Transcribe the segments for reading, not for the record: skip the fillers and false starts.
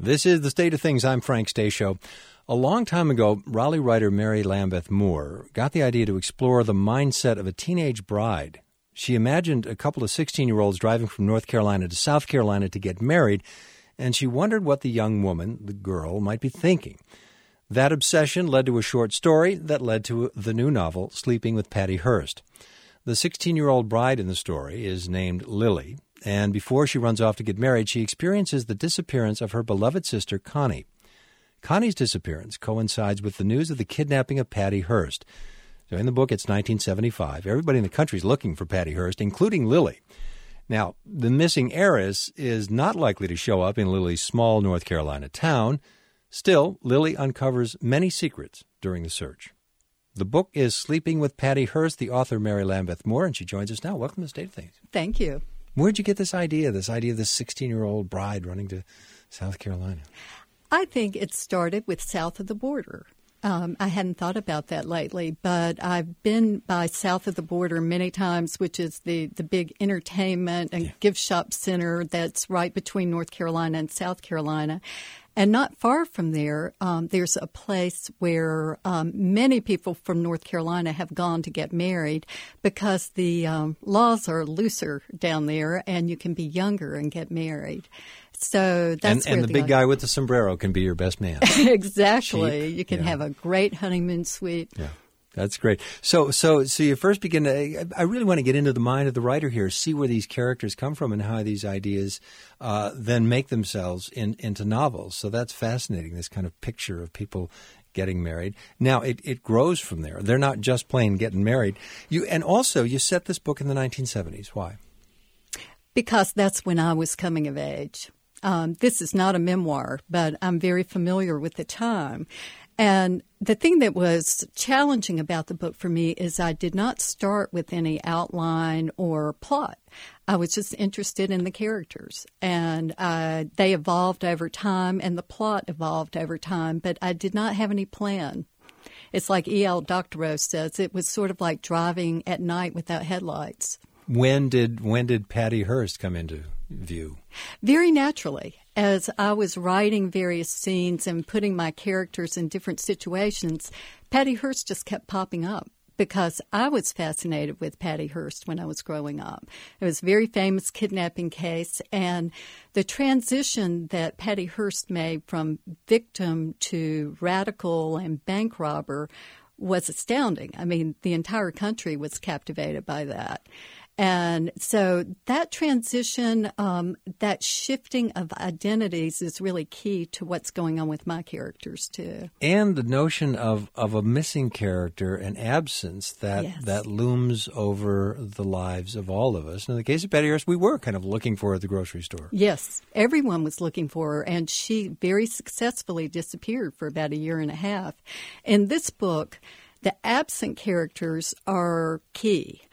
This is The State of Things. I'm Frank Stasio. A long time ago, Raleigh writer Mary Lambeth Moore got the idea to explore the mindset of a teenage bride. She imagined a couple of 16-year-olds driving from North Carolina to South Carolina to get married, and she wondered what the young woman, the girl, might be thinking. That obsession led to a short story that led to the new novel, Sleeping with Patty Hearst. The 16-year-old bride in the story is named Lily, and before she runs off to get married, she experiences the disappearance of her beloved sister, Connie. Connie's disappearance coincides with the news of the kidnapping of Patty Hearst. So in the book, it's 1975. Everybody in the country is looking for Patty Hearst, including Lily. Now, the missing heiress is not likely to show up in Lily's small North Carolina town. Still, Lily uncovers many secrets during the search. The book is Sleeping with Patty Hearst, the author Mary Lambeth Moore, and she joins us now. Welcome to the State of Things. Thank you. Where'd you get this idea of this 16-year-old bride running to South Carolina? I think it started with south of the border. I hadn't thought about that lately, but I've been by south of the border many times, which is the big entertainment and gift shop center that's right between North Carolina and South Carolina. And not far from there, there's a place where many people from North Carolina have gone to get married because the laws are looser down there and you can be younger and get married. So that's and the big guy with the sombrero can be your best man. Exactly. Cheap. You can have a great honeymoon suite. Yeah. That's great. So you first begin to – I really want to get into the mind of the writer here, see where these characters come from and how these ideas then make themselves into novels. So that's fascinating, this kind of picture of people getting married. Now, it grows from there. They're not just plain getting married. And also, you set this book in the 1970s. Why? Because that's when I was coming of age. This is not a memoir, but I'm very familiar with the time. And the thing that was challenging about the book for me is I did not start with any outline or plot. I was just interested in the characters, and they evolved over time, and the plot evolved over time, but I did not have any plan. It's like E.L. Doctorow says, it was sort of like driving at night without headlights. When did Patty Hearst come into view? Very naturally. As I was writing various scenes and putting my characters in different situations, Patty Hearst just kept popping up because I was fascinated with Patty Hearst when I was growing up. It was a very famous kidnapping case, and the transition that Patty Hearst made from victim to radical and bank robber was astounding. I mean, the entire country was captivated by that. And so that transition, that shifting of identities is really key to what's going on with my characters, too. And the notion of a missing character, an absence that looms over the lives of all of us. In the case of Patty Hearst, we were kind of looking for her at the grocery store. Yes, everyone was looking for her, and she very successfully disappeared for about a year and a half. In this book, the absent characters are key.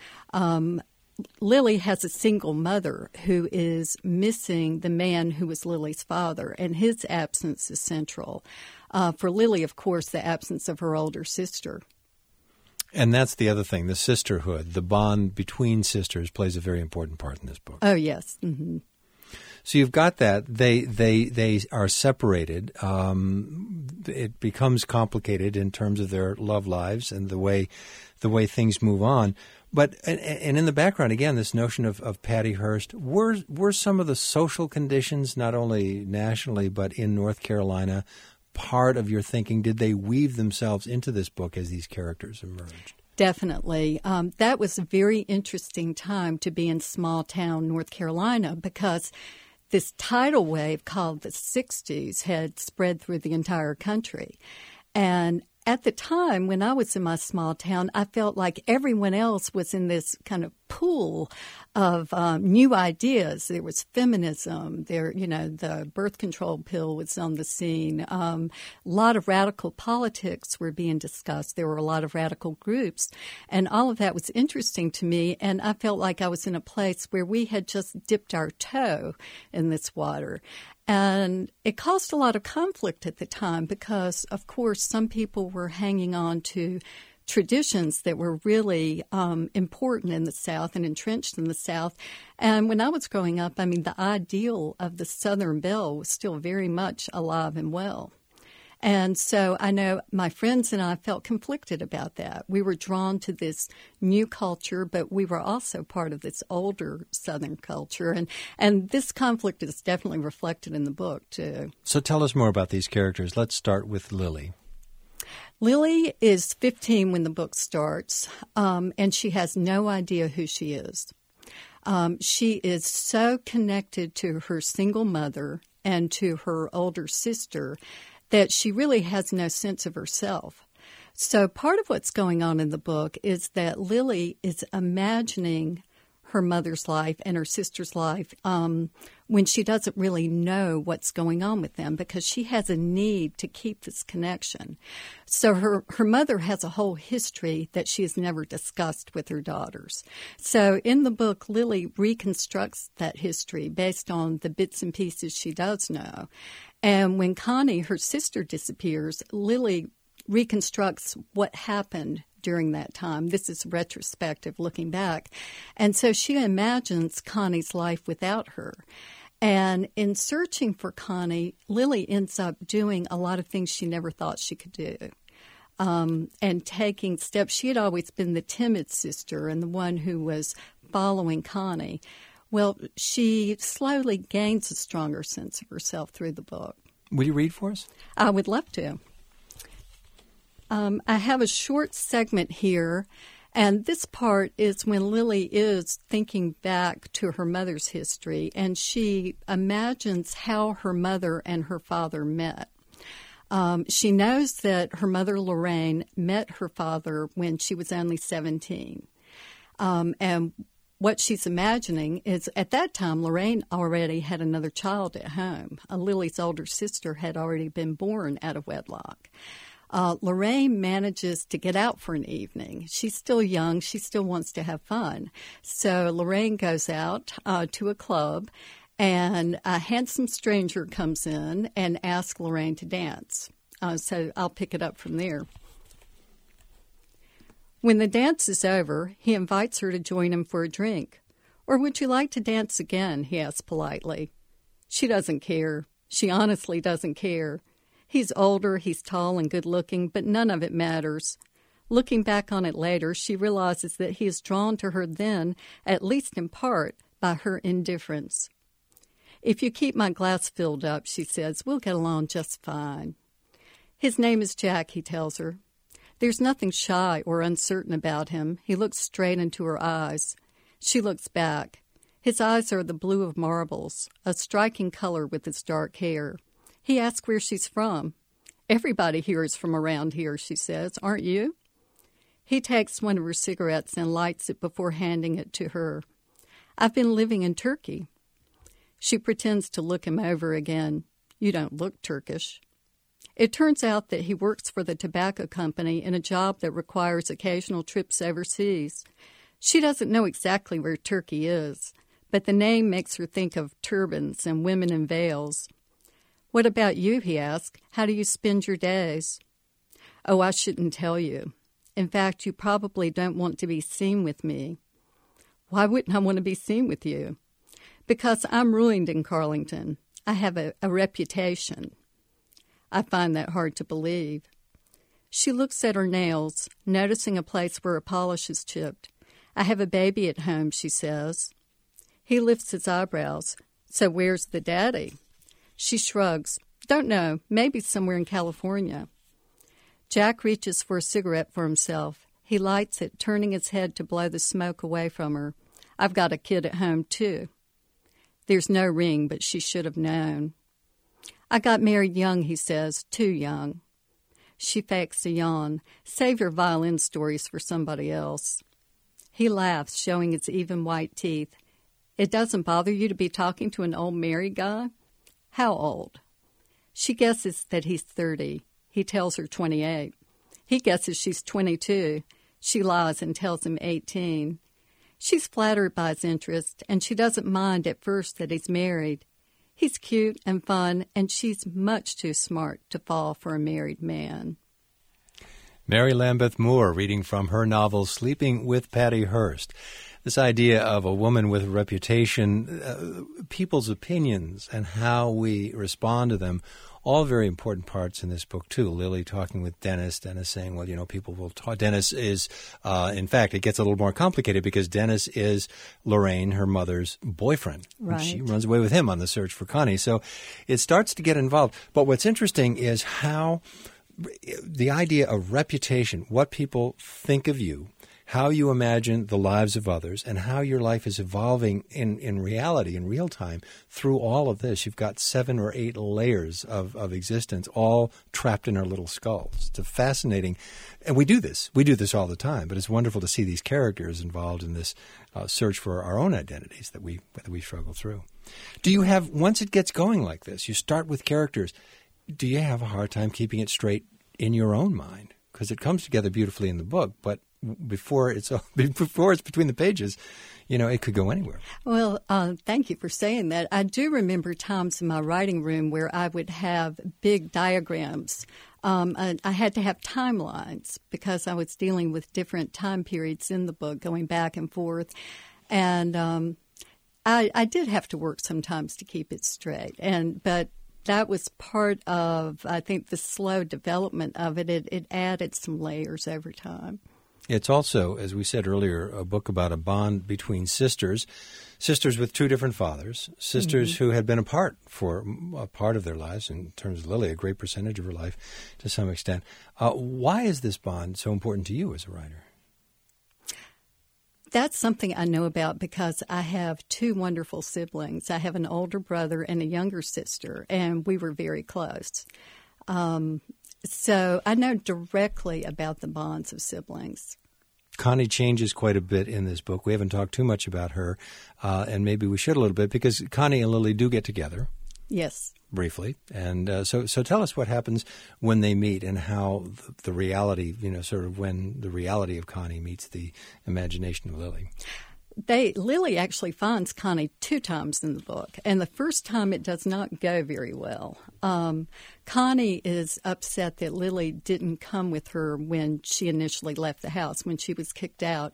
Lily has a single mother who is missing the man who was Lily's father, and his absence is central. For Lily, of course, the absence of her older sister. And that's the other thing, the sisterhood, the bond between sisters plays a very important part in this book. Oh, yes. Mm-hmm. So you've got that. They are separated. It becomes complicated in terms of their love lives and the way things move on. But and in the background, again, this notion of Patty Hearst, were some of the social conditions, not only nationally but in North Carolina, part of your thinking? Did they weave themselves into this book as these characters emerged? Definitely. That was a very interesting time to be in small town North Carolina because this tidal wave called the 60s had spread through the entire country. And at the time, when I was in my small town, I felt like everyone else was in this kind of pool of new ideas. There was feminism. The birth control pill was on the scene. A lot of radical politics were being discussed. There were a lot of radical groups. And all of that was interesting to me. And I felt like I was in a place where we had just dipped our toe in this water. And it caused a lot of conflict at the time because, of course, some people were hanging on to traditions that were really important in the South and entrenched in the South. And when I was growing up, I mean, the ideal of the Southern belle was still very much alive and well. And so I know my friends and I felt conflicted about that. We were drawn to this new culture, but we were also part of this older Southern culture. And this conflict is definitely reflected in the book, too. So tell us more about these characters. Let's start with Lily. Lily is 15 when the book starts, and she has no idea who she is. She is so connected to her single mother and to her older sister that she really has no sense of herself. So part of what's going on in the book is that Lily is imagining her mother's life and her sister's life when she doesn't really know what's going on with them, because she has a need to keep this connection. So her mother has a whole history that she has never discussed with her daughters. So in the book, Lily reconstructs that history based on the bits and pieces she does know. And when Connie, her sister, disappears, Lily reconstructs what happened during that time. This is retrospective, looking back. And so she imagines Connie's life without her. And in searching for Connie, Lily ends up doing a lot of things she never thought she could do. And taking steps. She had always been the timid sister and the one who was following Connie. Well, she slowly gains a stronger sense of herself through the book. Will you read for us? I would love to. I have a short segment here, and this part is when Lily is thinking back to her mother's history, and she imagines how her mother and her father met. She knows that her mother, Lorraine, met her father when she was only 17. And what she's imagining is, at that time, Lorraine already had another child at home. Lily's older sister had already been born out of wedlock. Lorraine manages to get out for an evening. She's still young. She still wants to have fun. So Lorraine goes out to a club, and a handsome stranger comes in and asks Lorraine to dance. So I'll pick it up from there. When the dance is over, he invites her to join him for a drink. "Or would you like to dance again?" he asks politely. She doesn't care. She honestly doesn't care. He's older, he's tall and good-looking, but none of it matters. Looking back on it later, she realizes that he is drawn to her then, at least in part, by her indifference. "If you keep my glass filled up," she says, "we'll get along just fine." His name is Jack, he tells her. There's nothing shy or uncertain about him. He looks straight into her eyes. She looks back. His eyes are the blue of marbles, a striking color with his dark hair. He asks where she's from. "Everybody here is from around here," she says. "Aren't you?" He takes one of her cigarettes and lights it before handing it to her. "I've been living in Turkey." She pretends to look him over again. "You don't look Turkish." It turns out that he works for the tobacco company in a job that requires occasional trips overseas. She doesn't know exactly where Turkey is, but the name makes her think of turbans and women in veils. "What about you?" he asks. "How do you spend your days?" "Oh, I shouldn't tell you. In fact, you probably don't want to be seen with me." "Why wouldn't I want to be seen with you?" "Because I'm ruined in Carlington. I have a reputation." I find that hard to believe. She looks at her nails, noticing a place where a polish is chipped. "I have a baby at home," she says. He lifts his eyebrows. "So where's the daddy?" She shrugs. "Don't know. Maybe somewhere in California." Jack reaches for a cigarette for himself. He lights it, turning his head to blow the smoke away from her. "I've got a kid at home, too." There's no ring, but she should have known. "I got married young," he says, "too young." She fakes a yawn. "Save your violin stories for somebody else." He laughs, showing his even white teeth. "It doesn't bother you to be talking to an old married guy?" "How old?" She guesses that he's 30. He tells her 28. He guesses she's 22. She lies and tells him 18. She's flattered by his interest, and she doesn't mind at first that he's married. He's cute and fun, and she's much too smart to fall for a married man. Mary Lambeth Moore reading from her novel Sleeping with Patty Hearst. This idea of a woman with a reputation, people's opinions and how we respond to them, all very important parts in this book, too. Lily talking with Dennis saying, well, people will talk. Dennis is, in fact, it gets a little more complicated because Dennis is Lorraine, her mother's boyfriend. Right. She runs away with him on the search for Connie. So it starts to get involved. But what's interesting is how the idea of reputation, what people think of you, how you imagine the lives of others, and how your life is evolving in reality, in real time, through all of this. You've got 7 or 8 layers of existence, all trapped in our little skulls. It's a fascinating, and we do this all the time, but it's wonderful to see these characters involved in this search for our own identities that we struggle through. Do you have, once it gets going like this, you start with characters, do you have a hard time keeping it straight in your own mind? Because it comes together beautifully in the book, but before it's between the pages, it could go anywhere. Well, thank you for saying that. I do remember times in my writing room where I would have big diagrams. I had to have timelines because I was dealing with different time periods in the book, going back and forth. And I did have to work sometimes to keep it straight. But that was part of, I think, the slow development of it. It added some layers over time. It's also, as we said earlier, a book about a bond between sisters with 2 different fathers, sisters who had been apart for a part of their lives, in terms of Lily, a great percentage of her life to some extent. Why is this bond so important to you as a writer? That's something I know about because I have 2 wonderful siblings. I have an older brother and a younger sister, and we were very close. So I know directly about the bonds of siblings. Connie changes quite a bit in this book. We haven't talked too much about her, and maybe we should a little bit, because Connie and Lily do get together. Yes. Briefly. And so tell us what happens when they meet and how the reality, sort of when the reality of Connie meets the imagination of Lily. Lily actually finds Connie 2 times in the book, and the first time it does not go very well. Connie is upset that Lily didn't come with her when she initially left the house, when she was kicked out.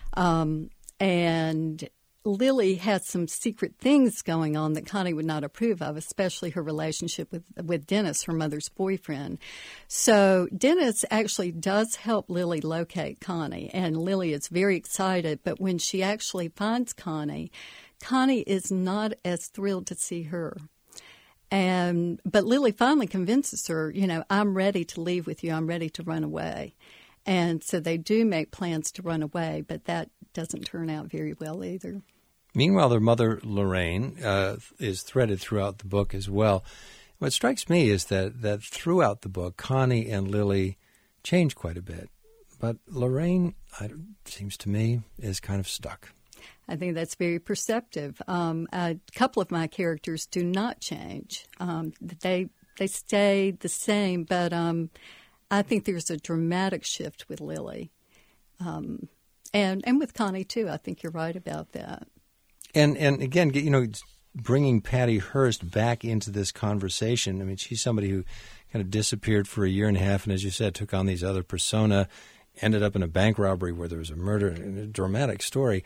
And Lily has some secret things going on that Connie would not approve of, especially her relationship with Dennis, her mother's boyfriend. So Dennis actually does help Lily locate Connie, and Lily is very excited. But when she actually finds Connie, Connie is not as thrilled to see her. But Lily finally convinces her, I'm ready to leave with you. I'm ready to run away. And so they do make plans to run away, but that doesn't turn out very well either. Meanwhile, their mother, Lorraine, is threaded throughout the book as well. What strikes me is that throughout the book, Connie and Lily change quite a bit. But Lorraine, seems to me, is kind of stuck. I think that's very perceptive. A couple of my characters do not change. They stay the same, but I think there's a dramatic shift with Lily. And with Connie, too. I think you're right about that. And again, bringing Patty Hearst back into this conversation. I mean, she's somebody who kind of disappeared for a year and a half, and as you said, took on these other persona, ended up in a bank robbery where there was a murder, a dramatic story,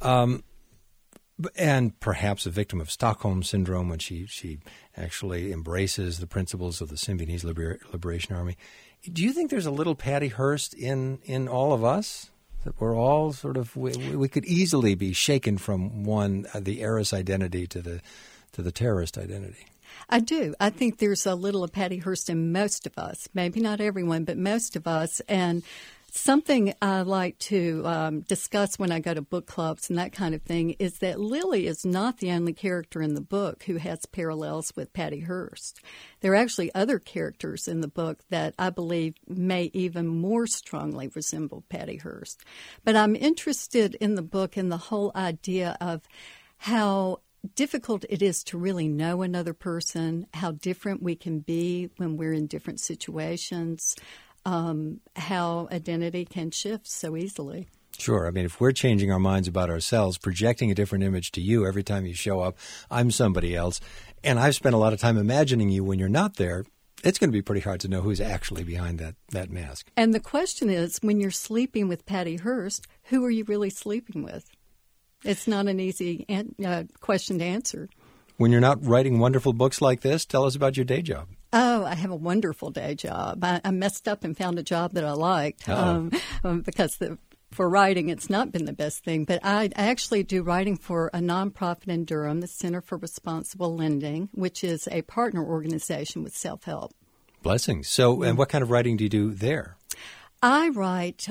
and perhaps a victim of Stockholm Syndrome when she actually embraces the principles of the Symbionese Liberation Army. Do you think there's a little Patty Hearst in all of us? That we're all sort of we could easily be shaken from the heiress identity to the terrorist identity. I do. I think there's a little of Patty Hearst in most of us. Maybe not everyone, but most of us. And something I like to discuss when I go to book clubs and that kind of thing is that Lily is not the only character in the book who has parallels with Patty Hearst. There are actually other characters in the book that I believe may even more strongly resemble Patty Hearst. But I'm interested in the book in the whole idea of how difficult it is to really know another person, how different we can be when we're in different situations, how identity can shift so easily. Sure. I mean, if we're changing our minds about ourselves, projecting a different image to you every time you show up, I'm somebody else, and I've spent a lot of time imagining you when you're not there, It's going to be pretty hard to know who's actually behind that mask. And the question is, when you're sleeping with Patty Hearst, who are you really sleeping with? It's not an easy question to answer. When you're not writing wonderful books like this, tell us about your day job. Oh, I have a wonderful day job. I messed up and found a job that I liked because for writing, it's not been the best thing. But I actually do writing for a nonprofit in Durham, the Center for Responsible Lending, which is a partner organization with Self-Help. Blessings. So, and what kind of writing do you do there? I write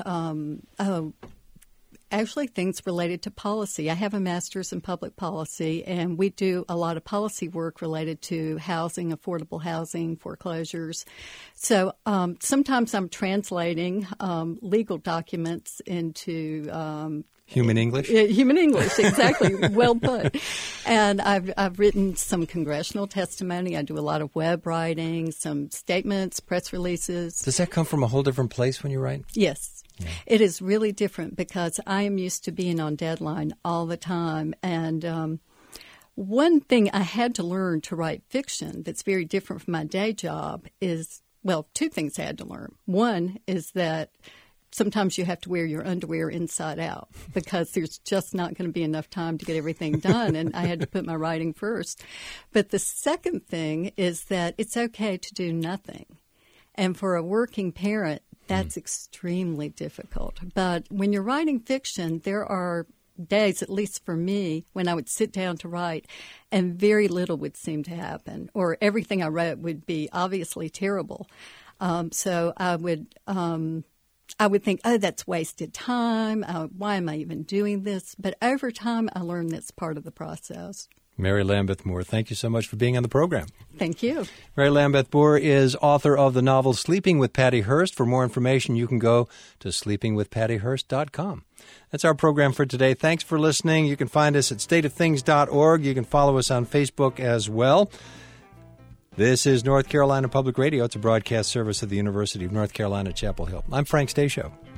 actually things related to policy. I have a master's in public policy, and we do a lot of policy work related to housing, affordable housing, foreclosures. So sometimes I'm translating legal documents into human English? Yeah, human English, exactly. Well put. And I've written some congressional testimony. I do a lot of web writing, some statements, press releases. Does that come from a whole different place when you write? Yes. Yeah. It is really different because I am used to being on deadline all the time. And one thing I had to learn to write fiction that's very different from my day job is, well, two things I had to learn. One is that sometimes you have to wear your underwear inside out because there's just not going to be enough time to get everything done, and I had to put my writing first. But the second thing is that it's okay to do nothing. And for a working parent, that's extremely difficult. But when you're writing fiction, there are days, at least for me, when I would sit down to write and very little would seem to happen, or everything I wrote would be obviously terrible. So I would think, oh, that's wasted time. Why am I even doing this? But over time, I learned that's part of the process. Mary Lambeth Moore, thank you so much for being on the program. Thank you. Mary Lambeth Moore is author of the novel Sleeping with Patty Hearst. For more information, you can go to sleepingwithpattyhearst.com. That's our program for today. Thanks for listening. You can find us at stateofthings.org. You can follow us on Facebook as well. This is North Carolina Public Radio. It's a broadcast service of the University of North Carolina, Chapel Hill. I'm Frank Stasio.